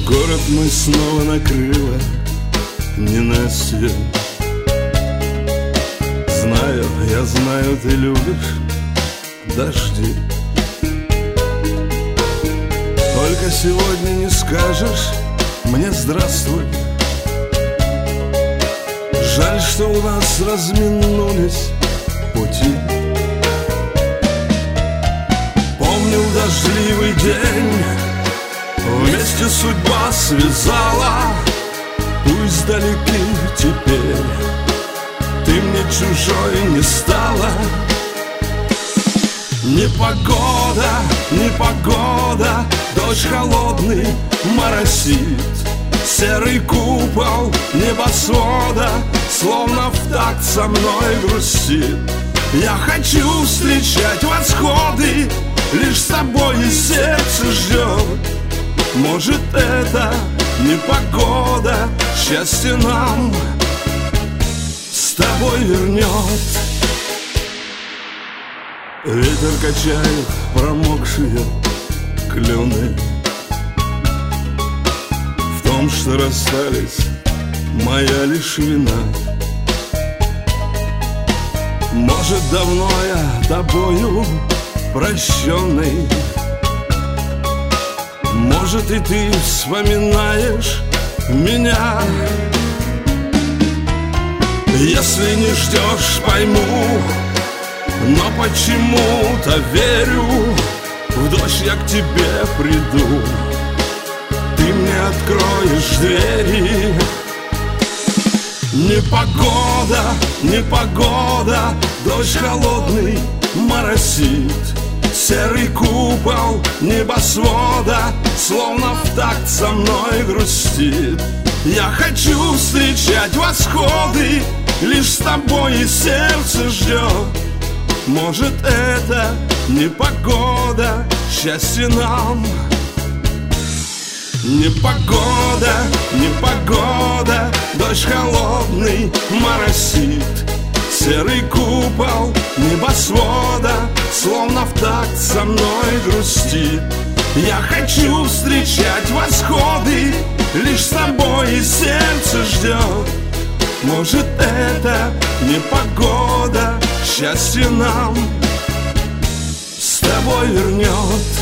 Город мой снова накрыло ненастье. Знаю, я знаю, ты любишь дожди. Только сегодня не скажешь мне здравствуй. Жаль, что у нас разминулись пути. Помню дождливый день, вместе судьба связала. Пусть далеки теперь, ты мне чужой не стала. Непогода, непогода, дождь холодный моросит. Серый купол небосвода словно в такт со мной грустит. Я хочу встречать восходы, лишь с тобой и сердце ждет. Может, это непогода счастье нам с тобой вернет. Ветер качает промокшие клены. В том, что расстались, моя лишь вина. Может, давно я тобою прощенный. Может, и ты вспоминаешь меня. Если не ждешь, пойму, но почему-то верю. В дождь я к тебе приду, ты мне откроешь двери. Непогода, непогода, дождь холодный моросит. Серый купол небосвода словно в такт со мной грустит. Я хочу встречать восходы, лишь с тобой и сердце ждет. Может, это непогода счастье нам. Непогода, непогода, дождь холодный моросит. Серый купол небосвода словно в такт со мной грустит. Я хочу встречать восходы, лишь с тобой и сердце ждет. Может, это непогода счастье нам с тобой вернет.